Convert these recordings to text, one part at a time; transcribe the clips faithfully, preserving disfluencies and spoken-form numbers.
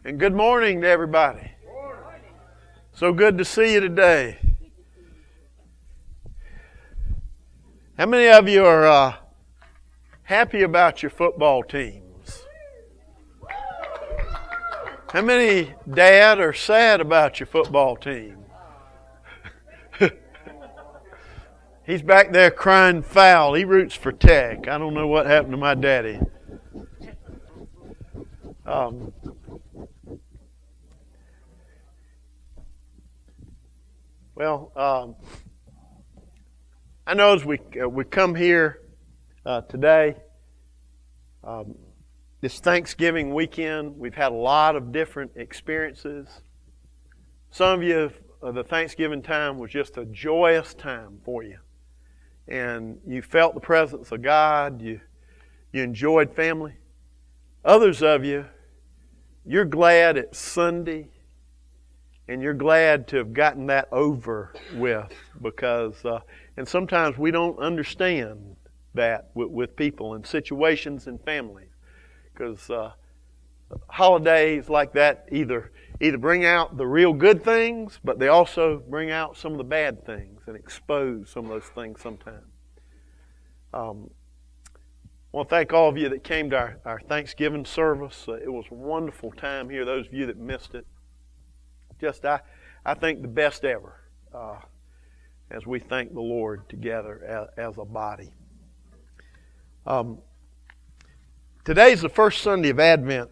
And good morning to everybody. So good to see you today. How many of you are uh, happy about your football teams? How many, Dad, are sad about your football team? He's back there crying foul. He roots for Tech. I don't know what happened to my daddy. Um, well, um, I know as we uh, we come here uh, today, um, this Thanksgiving weekend, we've had a lot of different experiences. Some of you, uh, the Thanksgiving time was just a joyous time for you. And you felt the presence of God. You, you enjoyed family. Others of you, you're glad it's Sunday. And you're glad to have gotten that over with. Because, uh, and sometimes we don't understand that with, with people and situations and families. Because uh, holidays like that either either bring out the real good things, but they also bring out some of the bad things and expose some of those things sometimes. Um, I want to thank all of you that came to our, our Thanksgiving service. Uh, it was a wonderful time here. Those of you that missed it, just I, I think the best ever uh, as we thank the Lord together as, as a body. Um, today's the first Sunday of Advent.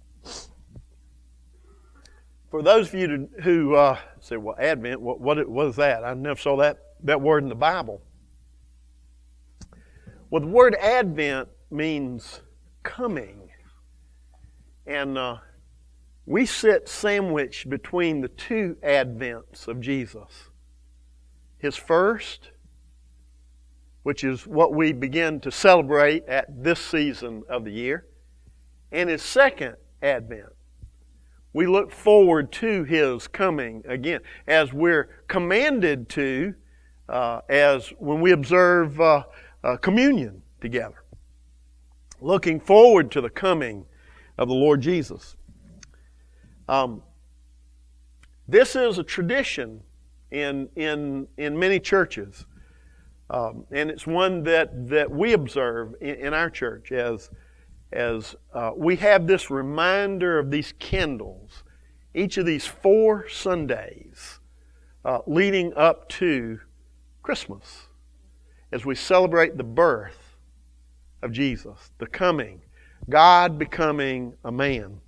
For those of you to, who uh, say, well, Advent, what, what, what is that? I never saw that, that word in the Bible. Well, the word Advent means coming. And uh, we sit sandwiched between the two Advents of Jesus. His first, which is what we begin to celebrate at this season of the year, and His second Advent. We look forward to His coming again, as we're commanded to, uh, as when we observe uh, uh, communion together. Looking forward to the coming of the Lord Jesus. Um, this is a tradition in in in many churches, um, and it's one that that we observe in, in our church as. As uh, we have this reminder of these candles, each of these four Sundays uh, leading up to Christmas, as we celebrate the birth of Jesus, the coming, God becoming a man.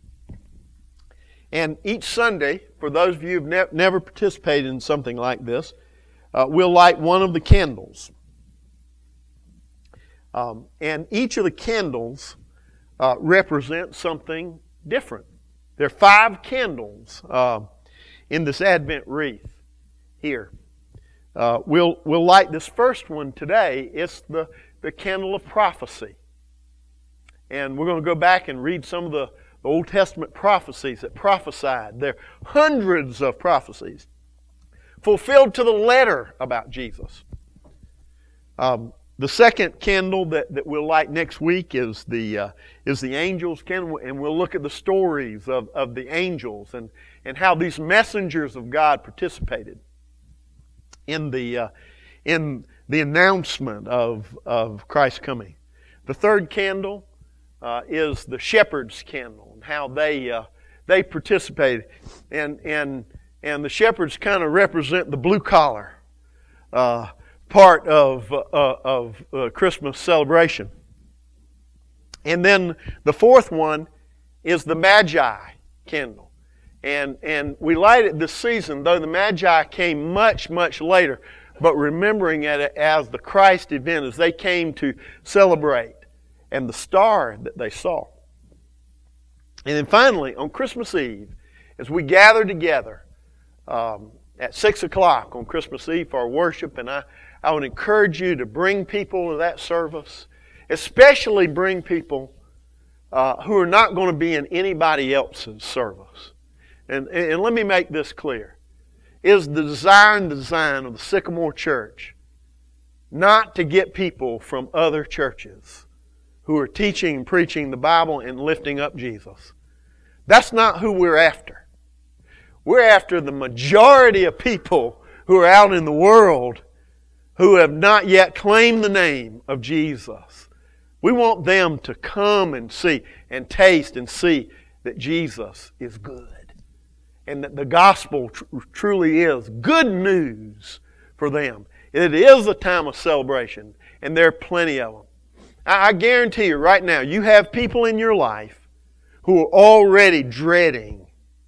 And each Sunday, for those of you who've ne- never participated in something like this, uh, we'll light one of the candles. Um, and each of the candles uh, represents something different. There are five candles uh, in this Advent wreath here. Uh, we'll we'll light this first one today. It's the, the candle of prophecy. And we're going to go back and read some of the, the Old Testament prophecies that prophesied. There are hundreds of prophecies fulfilled to the letter about Jesus. Um, The second candle that, that we'll light next week is the uh, is the angels candle, and we'll look at the stories of, of the angels and, and how these messengers of God participated in the uh, in the announcement of of Christ's coming. The third candle uh, is the shepherds' candle and how they uh, they participated, and and and the shepherds kind of represent the blue collar Uh, part of uh, of uh, Christmas celebration. And then the fourth one is the Magi candle. And and we light it this season, though the Magi came much, much later, but remembering it as the Christ event, as they came to celebrate, and the star that they saw. And then finally, on Christmas Eve, as we gather together um, at six o'clock on Christmas Eve for our worship, and I I would encourage you to bring people to that service, especially bring people uh, who are not going to be in anybody else's service. And, and let me make this clear. It is the desire and the design of the Sycamore Church not to get people from other churches who are teaching and preaching the Bible and lifting up Jesus. That's not who we're after. We're after the majority of people who are out in the world who have not yet claimed the name of Jesus. We want them to come and see and taste and see that Jesus is good. And that the gospel tr- truly is good news for them. It is a time of celebration, and there are plenty of them. I, I guarantee you right now, you have people in your life who are already dreading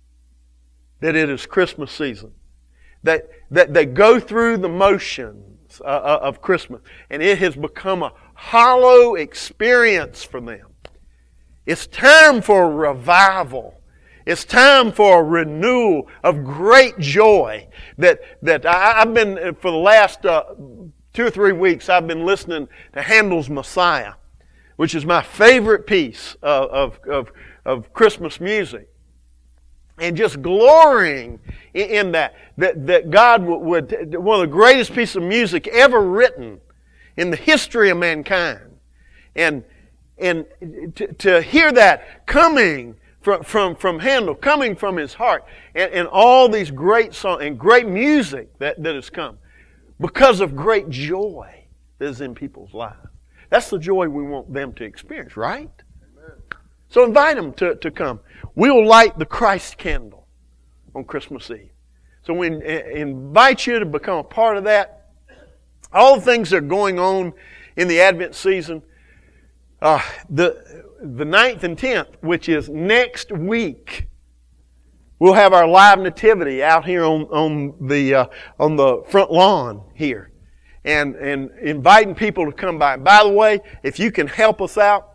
that it is Christmas season. That, that they go through the motions uh, of Christmas, and it has become a hollow experience for them. It's time for a revival. It's time for a renewal of great joy. That that I, I've been, for the last uh, two or three weeks, I've been listening to Handel's Messiah, which is my favorite piece of, of, of, of Christmas music. And just glorying in, in that, that, that God would, would, one of the greatest pieces of music ever written in the history of mankind. And, and to, to hear that coming from, from, from Handel, coming from his heart, and, and all these great songs and great music that, that has come because of great joy that is in people's lives. That's the joy we want them to experience, right? Amen. So invite them to, to come. We will light the Christ candle on Christmas Eve. So we invite you to become a part of that. All the things that are going on in the Advent season, uh, the the ninth and tenth, which is next week, we'll have our live nativity out here on on the uh, on the front lawn here, and and inviting people to come by. By the way, if you can help us out,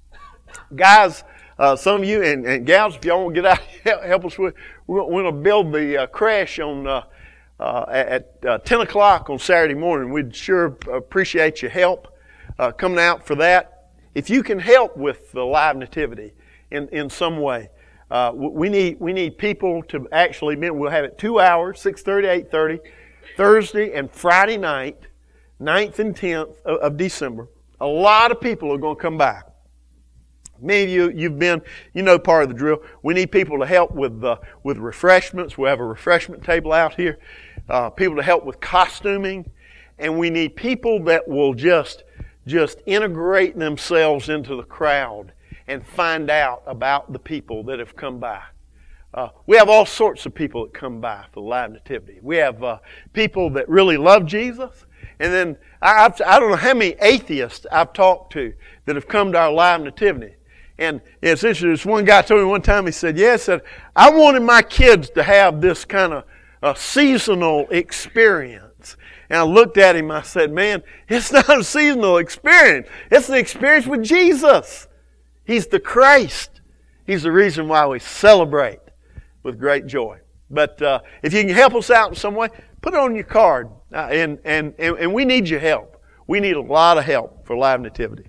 guys. Uh, some of you and, and gals, if y'all want to get out help, help us with, we're going to build the uh, crash on uh, uh, at uh, ten o'clock on Saturday morning. We'd sure appreciate your help uh, coming out for that. If you can help with the live nativity in, in some way, uh, we need we need people to actually be. We'll have it two hours, six thirty, eight thirty, Thursday and Friday night, ninth and tenth of, of December. A lot of people are going to come by. Many of you, you've been, you know part of the drill. We need people to help with uh, with refreshments. We have a refreshment table out here. Uh, people to help with costuming. And we need people that will just, just integrate themselves into the crowd and find out about the people that have come by. Uh, we have all sorts of people that come by for the live nativity. We have uh, people that really love Jesus. And then, I, I've, I don't know how many atheists I've talked to that have come to our live nativity. And it's interesting, this one guy told me one time, he said, yeah, he said, I wanted my kids to have this kind of uh, seasonal experience. And I looked at him, I said, man, it's not a seasonal experience. It's the experience with Jesus. He's the Christ. He's the reason why we celebrate with great joy. But uh, if you can help us out in some way, put it on your card. Uh, and, and, and, and we need your help. We need a lot of help for Live Nativity.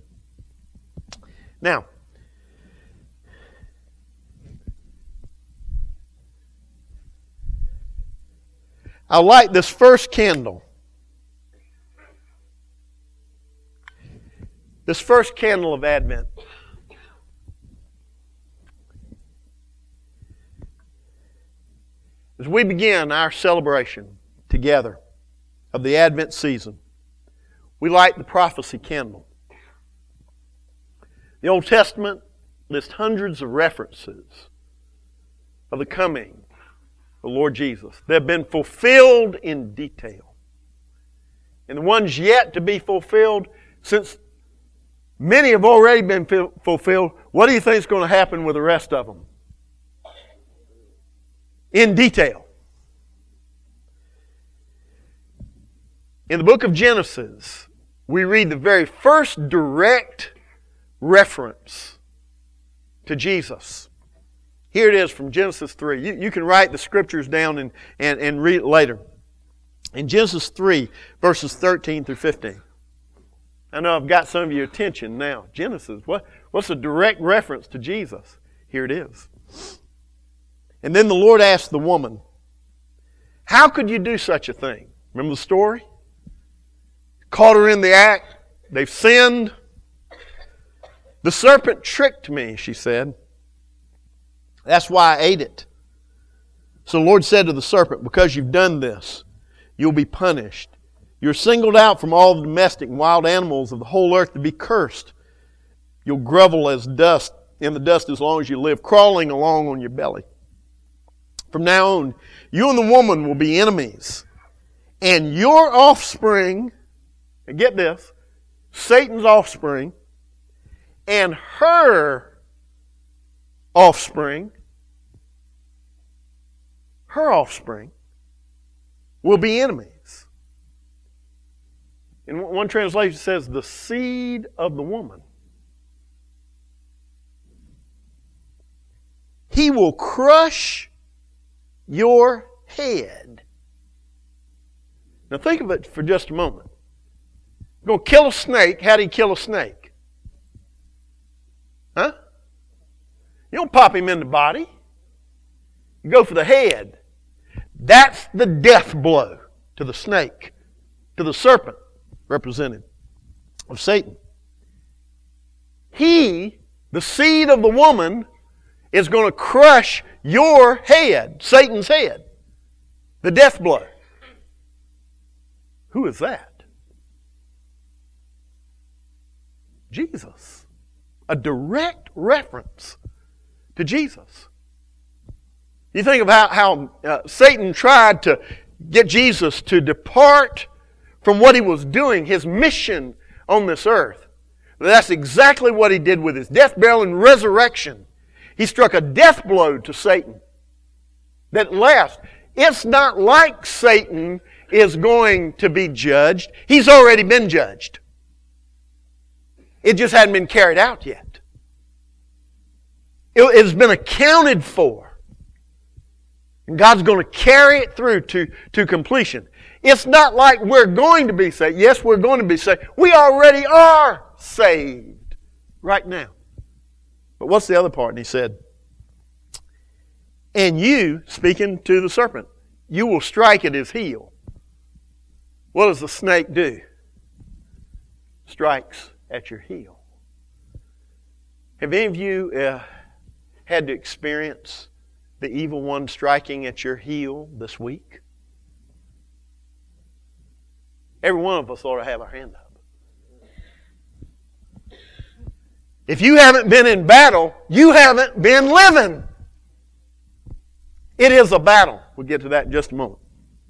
Now, I'll light this first candle. This first candle of Advent. As we begin our celebration together of the Advent season, we light the prophecy candle. The Old Testament lists hundreds of references of the coming the Lord Jesus. They've been fulfilled in detail. And the ones yet to be fulfilled, since many have already been fulfilled, what do you think is going to happen with the rest of them? In detail. In the book of Genesis, we read the very first direct reference to Jesus. Here it is from Genesis three. You, you can write the scriptures down and, and, and read it later. In Genesis three, verses thirteen through fifteen. I know I've got some of your attention now. Genesis, what, what's a direct reference to Jesus? Here it is. And then the Lord asked the woman, how could you do such a thing? Remember the story? Caught her in the act. They've sinned. The serpent tricked me, she said. That's why I ate it. So the Lord said to the serpent, because you've done this, you'll be punished. You're singled out from all the domestic and wild animals of the whole earth to be cursed. You'll grovel as dust in the dust as long as you live, crawling along on your belly. From now on, you and the woman will be enemies. And your offspring, and get this, Satan's offspring, and her offspring, her offspring, will be enemies. In one translation it says, the seed of the woman. He will crush your head. Now think of it for just a moment. You're going to kill a snake. How do you kill a snake? Huh? You don't pop him in the body. You go for the head. That's the death blow to the snake, to the serpent, represented of Satan. He, the seed of the woman, is going to crush your head, Satan's head. The death blow. Who is that? Jesus. A direct reference to Jesus. You think of how, how uh, Satan tried to get Jesus to depart from what he was doing, his mission on this earth. That's exactly what he did with his death, burial, and resurrection. He struck a death blow to Satan that lasts. It's not like Satan is going to be judged. He's already been judged. It just hadn't been carried out yet. It has been accounted for. And God's going to carry it through to, to completion. It's not like we're going to be saved. Yes, we're going to be saved. We already are saved right now. But what's the other part? And he said, and you, speaking to the serpent, you will strike at his heel. What does the snake do? Strikes at your heel. Have any of you uh, had to experience the evil one striking at your heel this week? Every one of us ought to have our hand up. If you haven't been in battle, you haven't been living. It is a battle. We'll get to that in just a moment.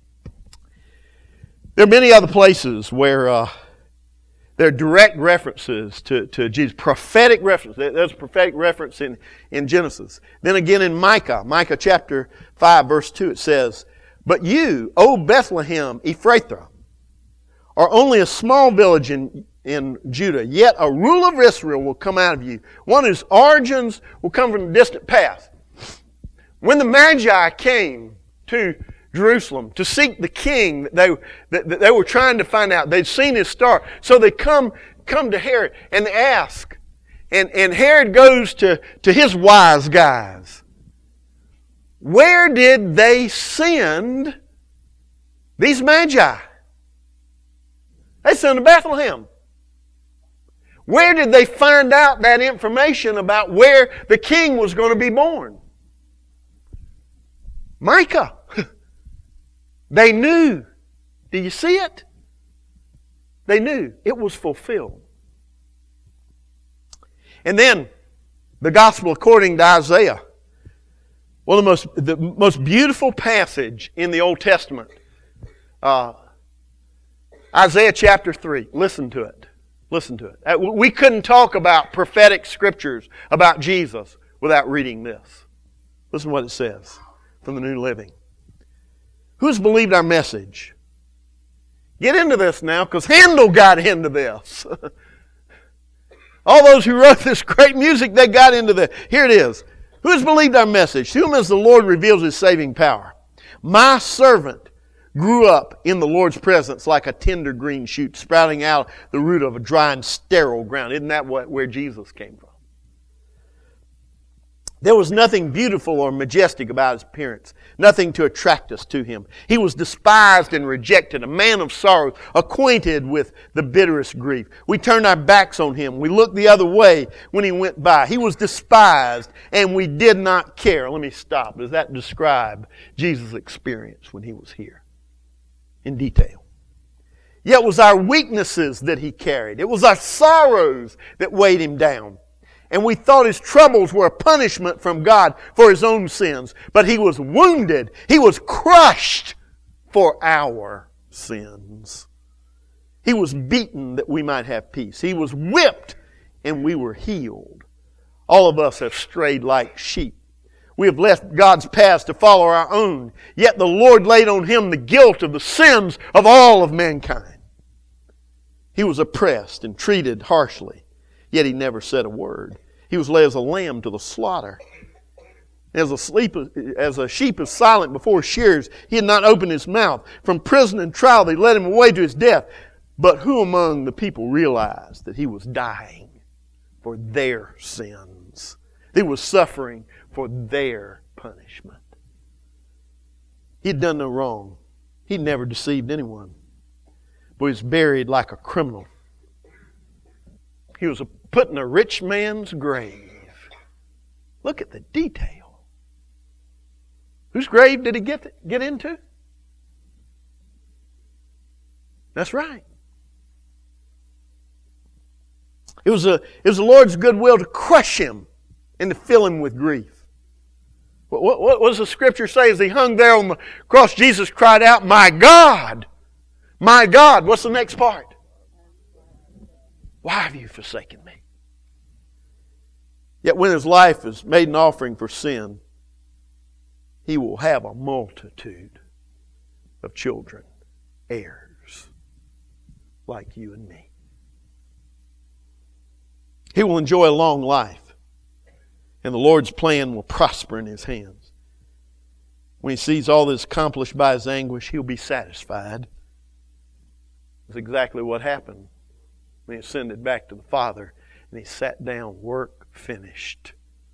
There are many other places where uh, there are direct references to, to Jesus. Prophetic reference. There's a prophetic reference in, in Genesis. Then again in Micah. Micah chapter five verse two it says, but you, O Bethlehem Ephrathah, are only a small village in, in Judah, yet a ruler of Israel will come out of you. One whose origins will come from the distant past. When the Magi came to Jerusalem to seek the king that they, that, that they were trying to find out, they'd seen his star. So they come, come to Herod and they ask. And, and Herod goes to, to his wise guys. Where did they send these Magi? They sent to Bethlehem. Where did they find out that information about where the king was going to be born? Micah. They knew. Do you see it? They knew. It was fulfilled. And then, the gospel according to Isaiah. One of the most, the most beautiful passage in the Old Testament. Uh, Isaiah chapter three. Listen to it. Listen to it. We couldn't talk about prophetic scriptures about Jesus without reading this. Listen to what it says from the New Living. Who's believed our message? Get into this now, because Handel got into this. All those who wrote this great music, they got into this. Here it is. Who has believed our message? To whom as the Lord reveals His saving power? My servant grew up in the Lord's presence like a tender green shoot sprouting out the root of a dry and sterile ground. Isn't that what, where Jesus came from? There was nothing beautiful or majestic about His appearance, nothing to attract us to Him. He was despised and rejected, a man of sorrows, acquainted with the bitterest grief. We turned our backs on Him. We looked the other way when He went by. He was despised, and we did not care. Let me stop. Does that describe Jesus' experience when He was here? In detail. Yet it was our weaknesses that He carried. It was our sorrows that weighed Him down. And we thought His troubles were a punishment from God for His own sins. But He was wounded. He was crushed for our sins. He was beaten that we might have peace. He was whipped and we were healed. All of us have strayed like sheep. We have left God's paths to follow our own. Yet the Lord laid on Him the guilt of the sins of all of mankind. He was oppressed and treated harshly. Yet He never said a word. He was led as a lamb to the slaughter. As a, sleep, as a sheep is silent before shears, He had not opened His mouth. From prison and trial they led Him away to His death. But who among the people realized that He was dying for their sins? He was suffering for their punishment. He had done no wrong. He never deceived anyone. But He was buried like a criminal. He was put in a rich man's grave. Look at the detail. Whose grave did He get, get into? That's right. It was, a, it was the Lord's goodwill to crush Him and to fill Him with grief. What, what, what does the Scripture say? As He hung there on the cross, Jesus cried out, "My God! My God!" What's the next part? "Why have you forsaken me?" Yet when His life is made an offering for sin, He will have a multitude of children, heirs, like you and me. He will enjoy a long life, and the Lord's plan will prosper in His hands. When He sees all this accomplished by His anguish, He'll be satisfied. That's exactly what happened when He ascended back to the Father and He sat down, work finished.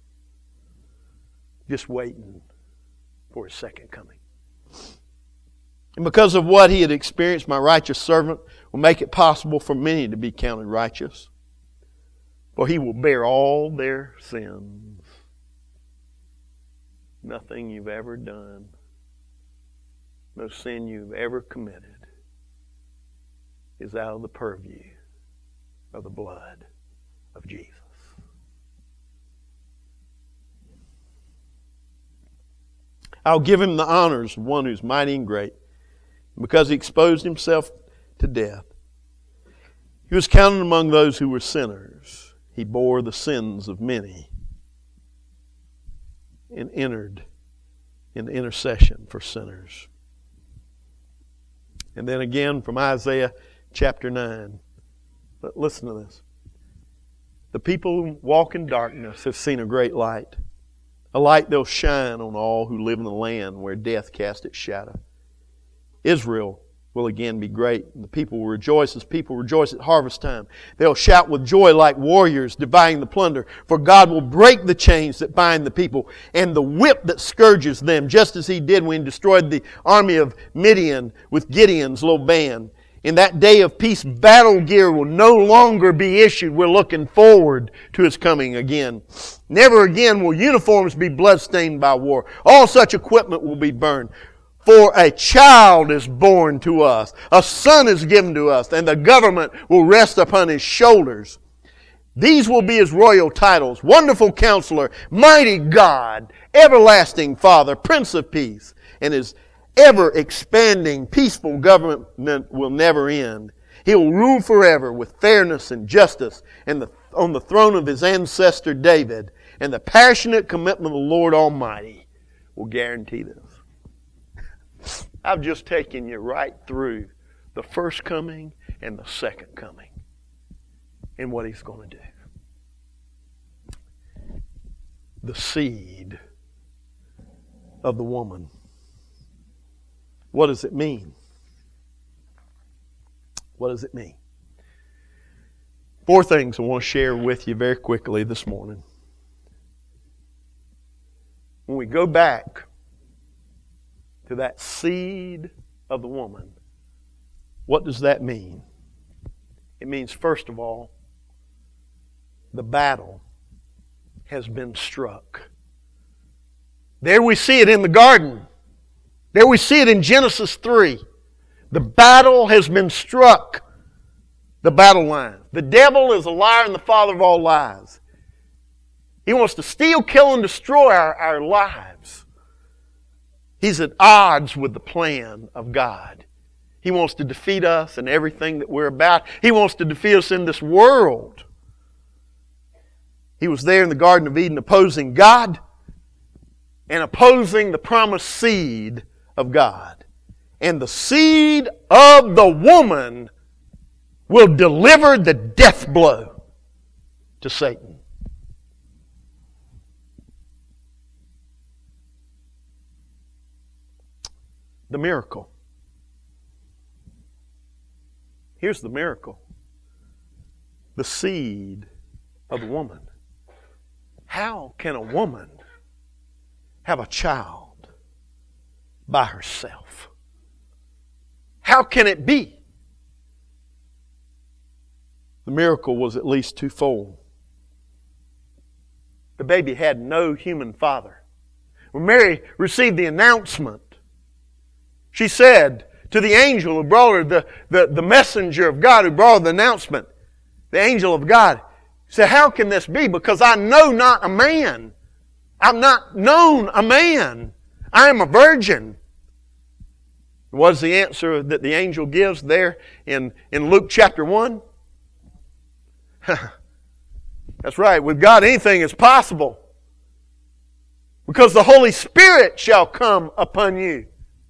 Just waiting for His second coming. And because of what He had experienced, my righteous servant will make it possible for many to be counted righteous. For He will bear all their sins. Nothing you've ever done, no sin you've ever committed, is out of the purview of the blood of Jesus. I'll give Him the honors of one who's mighty and great. Because He exposed Himself to death, He was counted among those who were sinners. He bore the sins of many and entered in intercession for sinners. And then again from Isaiah chapter nine. But listen to this. The people who walk in darkness have seen a great light. A light that'll shine on all who live in the land where death cast its shadow. Israel will again be great, and the people will rejoice as people rejoice at harvest time. They'll shout with joy like warriors dividing the plunder, for God will break the chains that bind the people and the whip that scourges them, just as He did when He destroyed the army of Midian with Gideon's little band. In that day of peace, battle gear will no longer be issued. We're looking forward to His coming again. Never again will uniforms be bloodstained by war. All such equipment will be burned. For a child is born to us. A son is given to us, and the government will rest upon His shoulders. These will be His royal titles: Wonderful Counselor, Mighty God, Everlasting Father, Prince of Peace. And His ever-expanding, peaceful government will never end. He will rule forever with fairness and justice and the, on the throne of His ancestor David. And the passionate commitment of the Lord Almighty will guarantee this. I've just taken you right through the first coming and the second coming and what He's going to do. The seed of the woman. What does it mean? What does it mean? Four things I want to share with you very quickly this morning. when we go back to that seed of the woman, what does that mean? It means, first of all, the battle has been struck. There we see it in the garden. There we see it in Genesis three. The battle has been struck. The battle line. The devil is a liar and the father of all lies. He wants to steal, kill, and destroy our, our lives. He's at odds with the plan of God. He wants to defeat us in everything that we're about. He wants to defeat us in this world. He was there in the Garden of Eden opposing God and opposing the promised seed of God. And the seed of the woman will deliver the death blow to Satan. The miracle. Here's the miracle. The seed of the woman. How can a woman have a child by herself? How can it be? The miracle was at least twofold. The baby had no human father. When Mary received the announcement, she said to the angel who brought her, the, the, the messenger of God who brought her the announcement, the angel of God, said, how can this be? Because I know not a man. I've not known a man. I am a virgin. What is the answer that the angel gives there in, in Luke chapter one? That's right. With God, anything is possible. Because the Holy Spirit shall come upon you.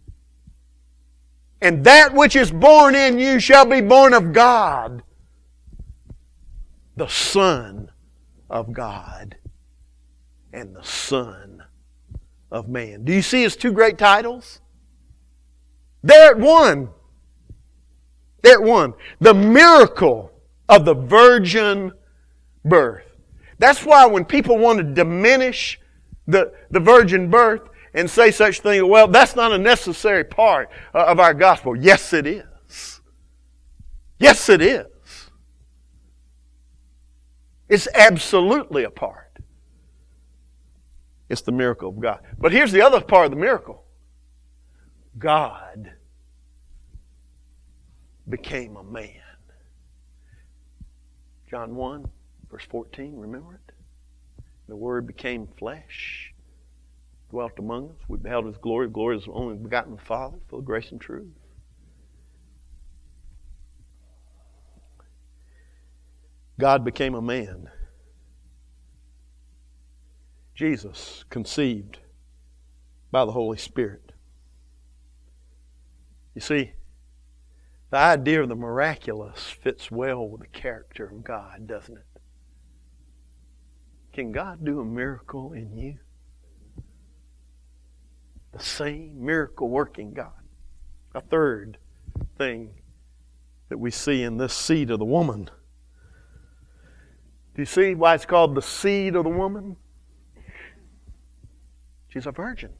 And that which is born in you shall be born of God, the Son of God and the Son of Man. Do you see His two great titles? They're at one. They're at one. The miracle of the virgin birth. That's why when people want to diminish the, the virgin birth and say such things, well, that's not a necessary part of our gospel. Yes, it is. Yes, it is. It's absolutely a part. It's the miracle of God. But here's the other part of the miracle. God became a man. John one, verse fourteen, remember it? The Word became flesh, dwelt among us. We beheld His glory. Glory is the only begotten of the Father, full of grace and truth. God became a man. Jesus conceived by the Holy Spirit. You see, the idea of the miraculous fits well with the character of God, doesn't it? Can God do a miracle in you? The same miracle working God. A third thing that we see in this seed of the woman. Do you see why it's called the seed of the woman? She's a virgin.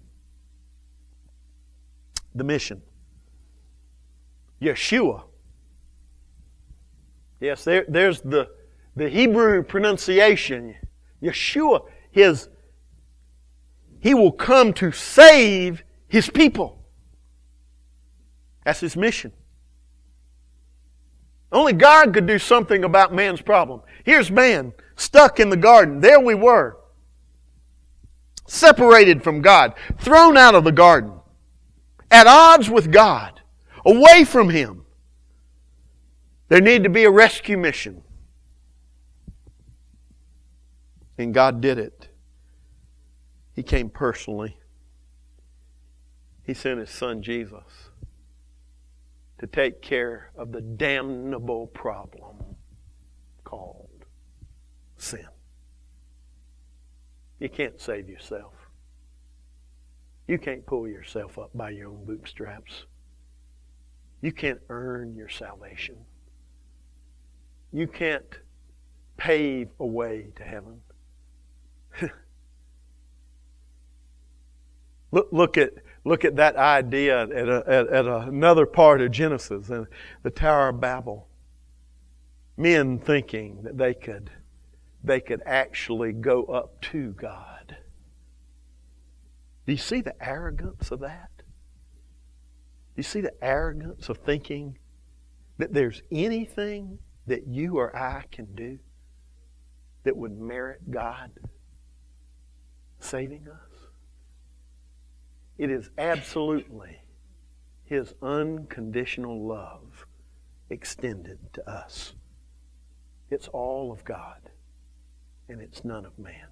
The mission. Yeshua. Yes, there, there's the, the Hebrew pronunciation. Yeshua, his, He will come to save His people. That's His mission. Only God could do something about man's problem. Here's man, stuck in the garden. There we were. Separated from God. Thrown out of the garden. At odds with God. Away from Him. There needed to be a rescue mission. And God did it. He came personally. He sent His Son Jesus to take care of the damnable problem called sin. You can't save yourself. You can't pull yourself up by your own bootstraps. You can't earn your salvation. You can't pave a way to heaven. Look, look at look at that idea at, a, at, at another part of Genesis, in the Tower of Babel. Men thinking that they could they could actually go up to God. Do you see the arrogance of that? Do you see the arrogance of thinking that there's anything that you or I can do that would merit God saving us? It is absolutely His unconditional love extended to us. It's all of God, and it's none of man.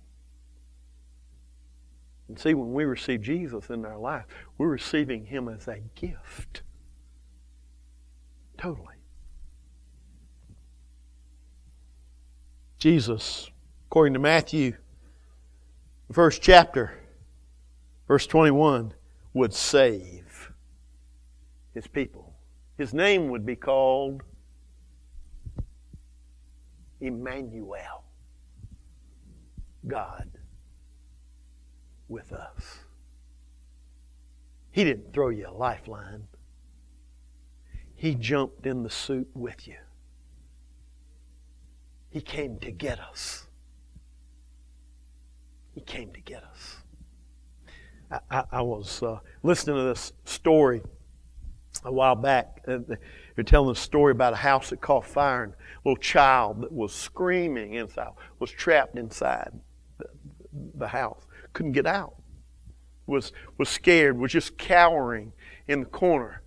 And see, when we receive Jesus in our life, we're receiving Him as a gift. Totally. Jesus, according to Matthew, the first chapter, verse twenty-one, would save His people. His name would be called Emmanuel, God with us. He didn't throw you a lifeline. He jumped in the suit with you. He came to get us. He came to get us. I, I, I was uh, listening to this story a while back. They're telling a story about a house that caught fire, and a little child that was screaming inside, was trapped inside the, the house. Couldn't get out. Was, was scared, was just cowering in the corner.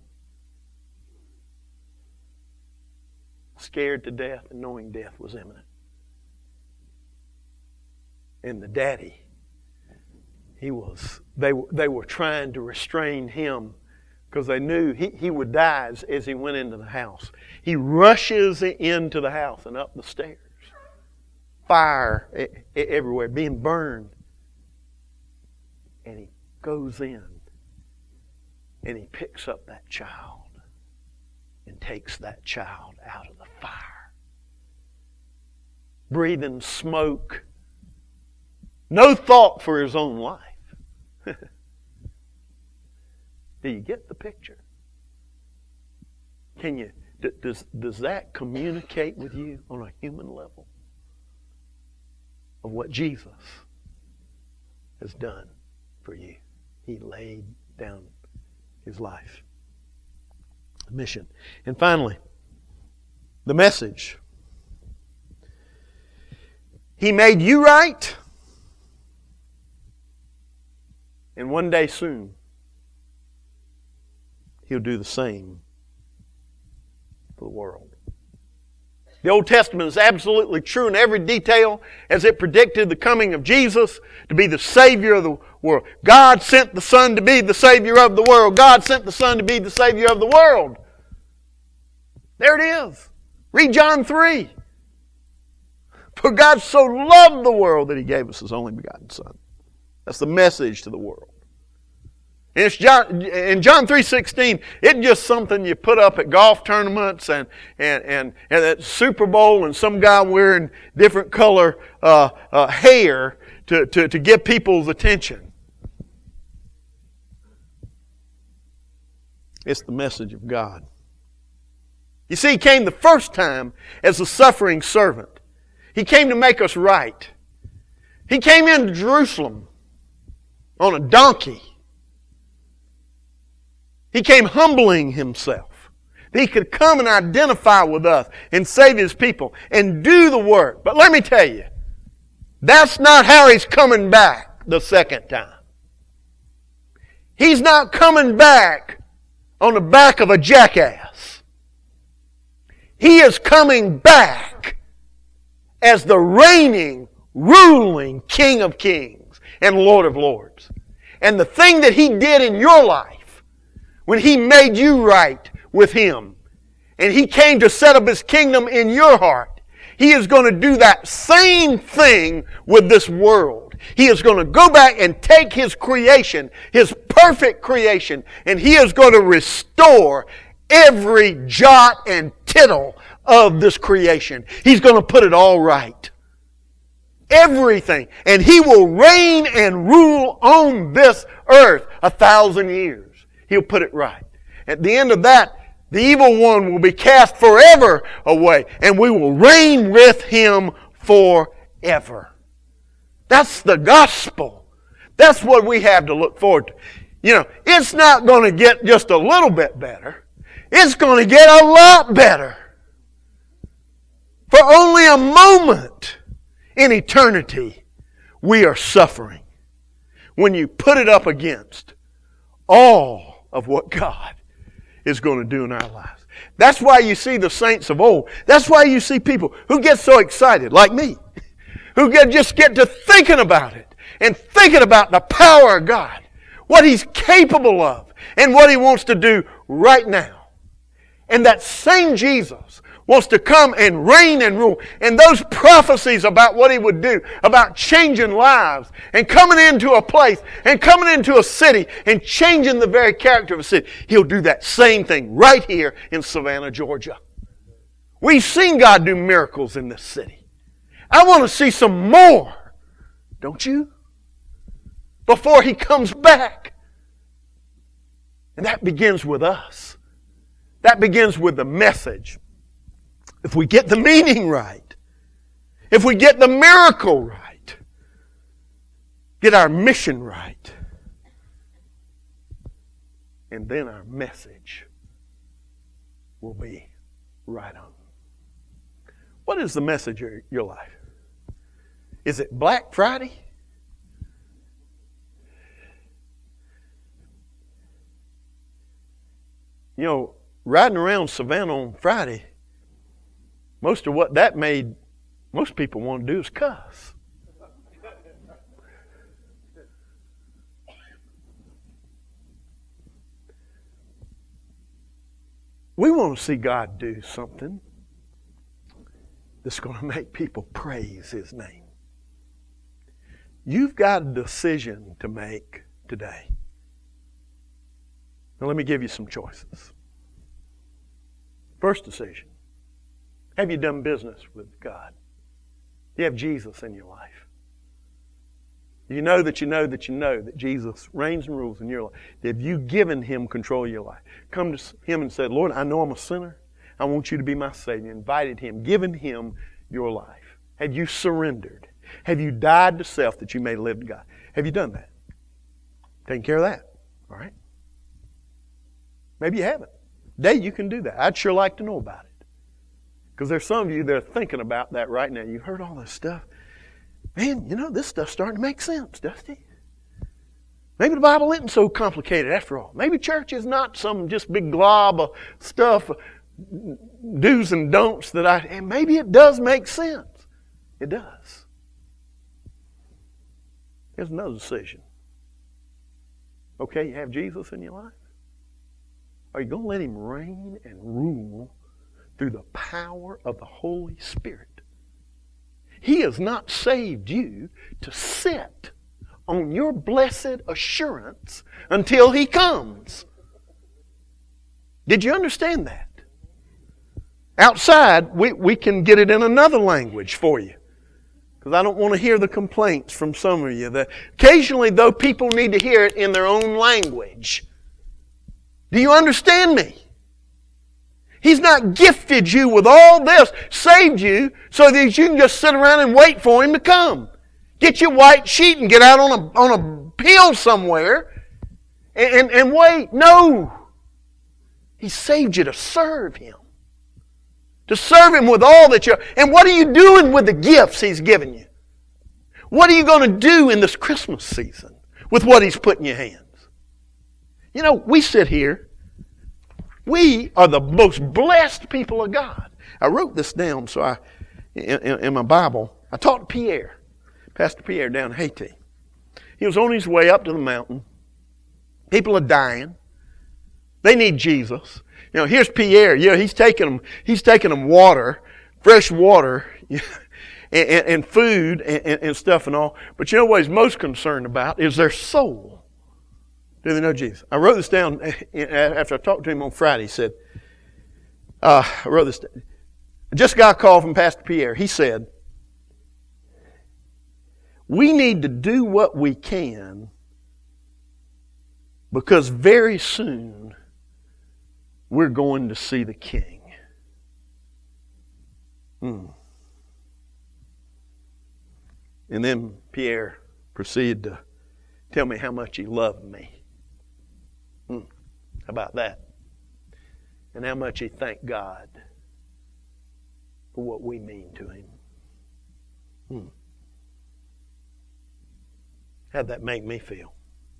Scared to death and knowing death was imminent. And the daddy, he was, they, they were trying to restrain him because they knew he, he would die as, as he went into the house. He rushes into the house and up the stairs. Fire everywhere, being burned. And he goes in and he picks up that child and takes that child out of the fire. Breathing smoke. No thought for his own life. Do you get the picture? Can you, does, does that communicate with you on a human level of what Jesus has done for you? He laid down His life. Mission. And finally, the message. He made you right. And one day soon, He'll do the same for the world. The Old Testament is absolutely true in every detail as it predicted the coming of Jesus to be the Savior of the world. God sent the Son to be the Savior of the world. God sent the Son to be the Savior of the world. There it is. Read John three. For God so loved the world that He gave us His only begotten Son. That's the message to the world. And it's John, in John three sixteen, it's just something you put up at golf tournaments and and and, and at Super Bowl, and some guy wearing different color uh, uh, hair to, to, to get people's attention. It's the message of God. You see, He came the first time as a suffering servant. He came to make us right. He came into Jerusalem on a donkey. He came humbling Himself. He could come and identify with us and save His people and do the work. But let me tell you, that's not how He's coming back the second time. He's not coming back on the back of a jackass. He is coming back as the reigning, ruling King of Kings and Lord of Lords. And the thing that He did in your life, when He made you right with Him, and He came to set up His kingdom in your heart, He is going to do that same thing with this world. He is going to go back and take His creation, His perfect creation, and He is going to restore every jot and tittle of this creation. He's going to put it all right. everything. And He will reign and rule on this earth a thousand years. He'll put it right. At the end of that, the evil one will be cast forever away, and we will reign with Him forever. That's the gospel. That's what we have to look forward to. You know, it's not going to get just a little bit better. It's going to get a lot better. For only a moment in eternity, we are suffering. When you put it up against all of what God is going to do in our lives. That's why you see the saints of old. That's why you see people who get so excited, like me, who get, just get to thinking about it and thinking about the power of God, what He's capable of, and what He wants to do right now. And that same Jesus wants to come and reign and rule. And those prophecies about what He would do, about changing lives, and coming into a place, and coming into a city, and changing the very character of a city, He'll do that same thing right here in Savannah, Georgia. We've seen God do miracles in this city. I want to see some more. Don't you? Before He comes back. And that begins with us. That begins with the message. If we get the meaning right, if we get the miracle right, get our mission right, and then our message will be right on. What is the message of your life? Is it Black Friday? You know, riding around Savannah on Friday, most of what that made most people want to do is cuss. We want to see God do something that's going to make people praise His name. You've got a decision to make today. Now let me give you some choices. First decision. Have you done business with God? Do you have Jesus in your life? Do you know that you know that you know that Jesus reigns and rules in your life? Have you given Him control of your life? Come to Him and said, Lord, I know I'm a sinner. I want You to be my Savior. Invited Him, given Him your life. Have you surrendered? Have you died to self that you may live to God? Have you done that? Taken care of that? All right. Maybe you haven't. Today you can do that. I'd sure like to know about it. Because there's some of you that are thinking about that right now. You heard all this stuff. Man, you know, this stuff's starting to make sense, doesn't it? Maybe the Bible isn't so complicated after all. Maybe church is not some just big glob of stuff, do's and don'ts that I... And maybe it does make sense. It does. Here's another decision. Okay, you have Jesus in your life? Are you going to let Him reign and rule through the power of the Holy Spirit? He has not saved you to sit on your blessed assurance until He comes. Did you understand that? Outside, we, we can get it in another language for you. Because I don't want to hear the complaints from some of you. That occasionally, though, people need to hear it in their own language. Do you understand me? He's not gifted you with all this, saved you, so that you can just sit around and wait for Him to come. Get your white sheet and get out on a, on a hill somewhere and, and, and wait. No. He saved you to serve Him. To serve Him with all that you're... And what are you doing with the gifts He's given you? What are you going to do in this Christmas season with what He's put in your hands? You know, we sit here. We are the most blessed people of God. I wrote this down so I, in, in my Bible. I talked to Pierre, Pastor Pierre down in Haiti. He was on his way up to the mountain. People are dying. They need Jesus. You know, here's Pierre. Yeah, he's taking them. He's taking them water, fresh water, and, and, and food and, and stuff and all. But you know what he's most concerned about is their soul. Do they know Jesus? I wrote this down after I talked to him on Friday. He said, uh, I wrote this down. I just got a call from Pastor Pierre. He said, We need to do what we can because very soon we're going to see the King. Hmm. And then Pierre proceeded to tell me how much he loved me. Hmm. How about that? And how much he thanked God for what we mean to him. Hmm. How'd that make me feel?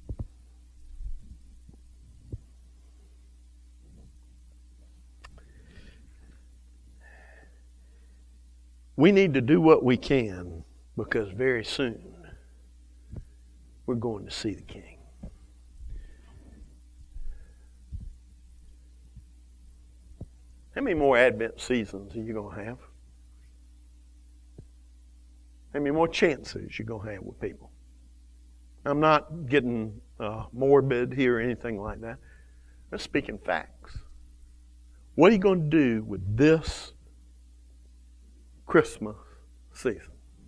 We need to do what we can because very soon we're going to see the King. How many more Advent seasons are you going to have? How many more chances you going to have with people? I'm not getting uh, morbid here or anything like that. I'm speaking facts. What are you going to do with this Christmas season?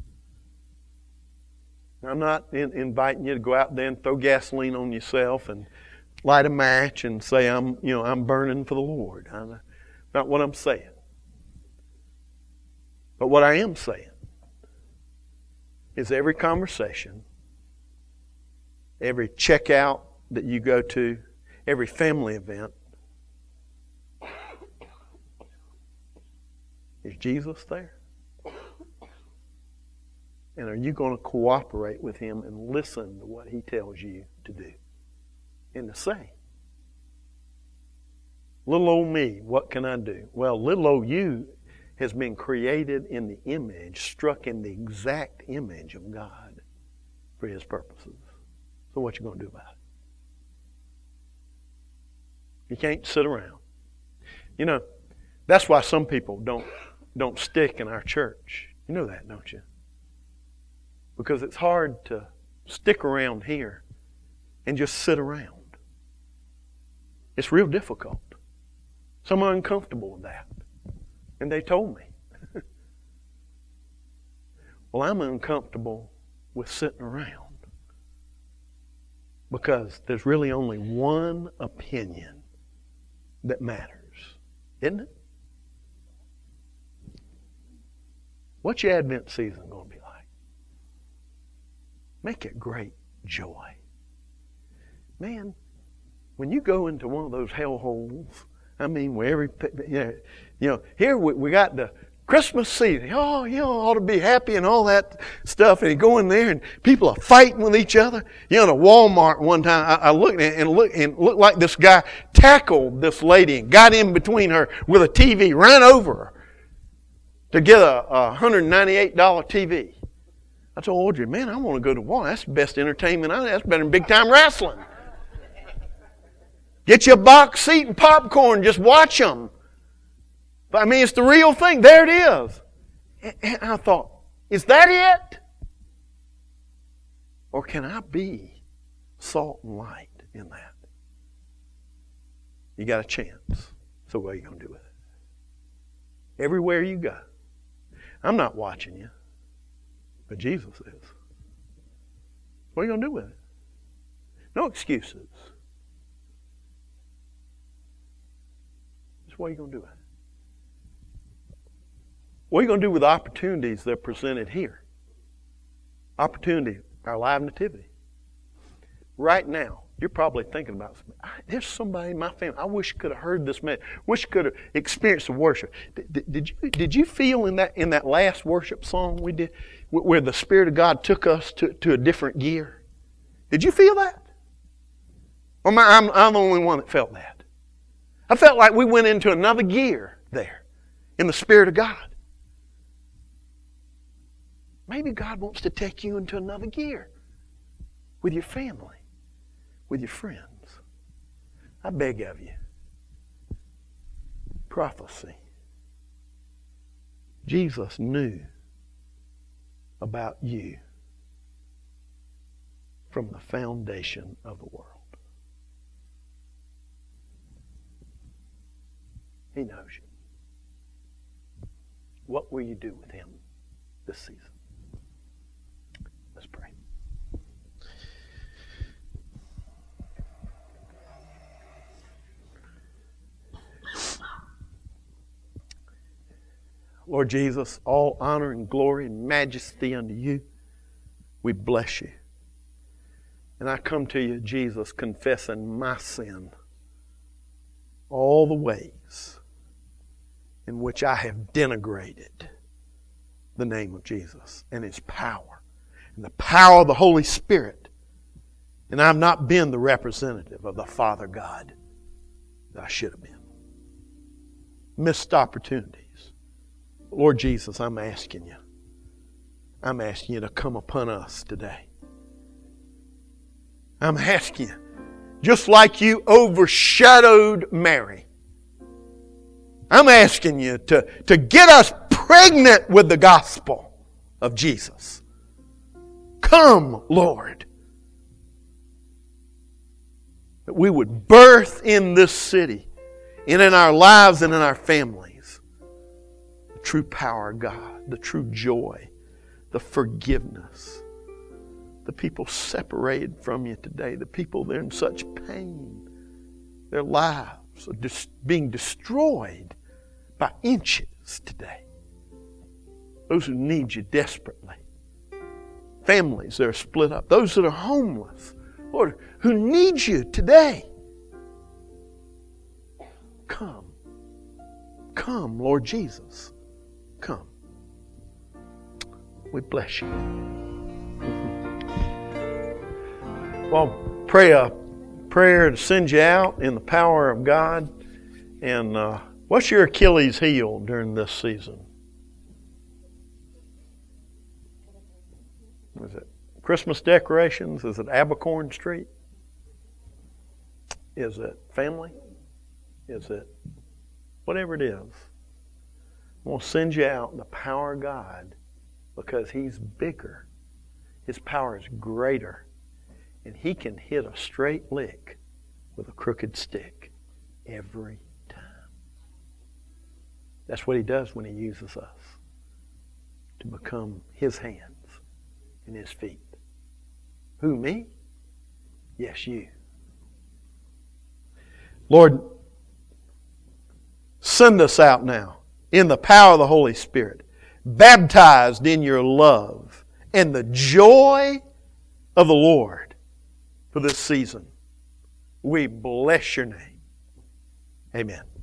I'm not in, inviting you to go out there and throw gasoline on yourself and light a match and say I'm, you know, I'm burning for the Lord. I'm, not what I'm saying. But what I am saying is every conversation, every checkout that you go to, every family event, is Jesus there? And are you going to cooperate with Him and listen to what He tells you to do and to say? Little old me, what can I do? Well, little old you has been created in the image, struck in the exact image of God for His purposes. So what you going to do about it? You can't sit around. You know, that's why some people don't don't stick in our church. You know that, don't you? Because it's hard to stick around here and just sit around. It's real difficult. Some are uncomfortable with that. And they told me. Well, I'm uncomfortable with sitting around because there's really only one opinion that matters, isn't it? What's your Advent season going to be like? Make it great joy. Man, when you go into one of those hellholes, I mean, where every, you know, you know here we, we got the Christmas season. Oh, you know, ought to be happy and all that stuff. And you go in there and people are fighting with each other. You know, in a Walmart one time, I, I looked at it and looked and looked like this guy tackled this lady and got in between her with a T V, ran over her to get a, a one hundred ninety-eight dollars T V. I told Audrey, man, I want to go to Walmart. That's the best entertainment I That's better than big time wrestling. Get you a box seat and popcorn. Just watch them. But I mean, it's the real thing. There it is. And I thought, is that it? Or can I be salt and light in that? You got a chance. So what are you going to do with it? Everywhere you go. I'm not watching you. But Jesus is. What are you going to do with it? No excuses. What are you going to do with it? What are you going to do with the opportunities that are presented here? Opportunity, our live nativity. Right now, you're probably thinking about, there's somebody in my family, I wish could have heard this message. Wish could have experienced the worship. Did, did, you, did you feel in that in that last worship song we did, where the Spirit of God took us to, to a different gear? Did you feel that? Or am I, I'm, I'm the only one that felt that? I felt like we went into another gear there in the Spirit of God. Maybe God wants to take you into another gear with your family, with your friends. I beg of you. Prophecy. Jesus knew about you from the foundation of the world. He knows you. What will you do with Him this season? Let's pray. Lord Jesus, all honor and glory and majesty unto you. We bless you. And I come to you, Jesus, confessing my sin. All the ways in which I have denigrated the name of Jesus and His power and the power of the Holy Spirit. And I've not been the representative of the Father God that I should have been. Missed opportunities. Lord Jesus, I'm asking you. I'm asking you to come upon us today. I'm asking you, just like you overshadowed Mary, I'm asking you to, to get us pregnant with the gospel of Jesus. Come, Lord. That we would birth in this city and in our lives and in our families the true power of God, the true joy, the forgiveness. The people separated from you today, the people that are in such pain, their lives are just being destroyed by inches today. Those who need you desperately. Families that are split up. Those that are homeless. Lord, who need you today. Come. Come, Lord Jesus. Come. We bless you. Well, pray a prayer to send you out in the power of God. And uh, what's your Achilles heel during this season? Is it Christmas decorations? Is it Abercorn Street? Is it family? Is it whatever it is? I'm going to send you out in the power of God because He's bigger. His power is greater. And He can hit a straight lick with a crooked stick every time. That's what He does when He uses us to become His hands and His feet. Who, me? Yes, you. Lord, send us out now in the power of the Holy Spirit, baptized in your love and the joy of the Lord. For this season, we bless your name. Amen.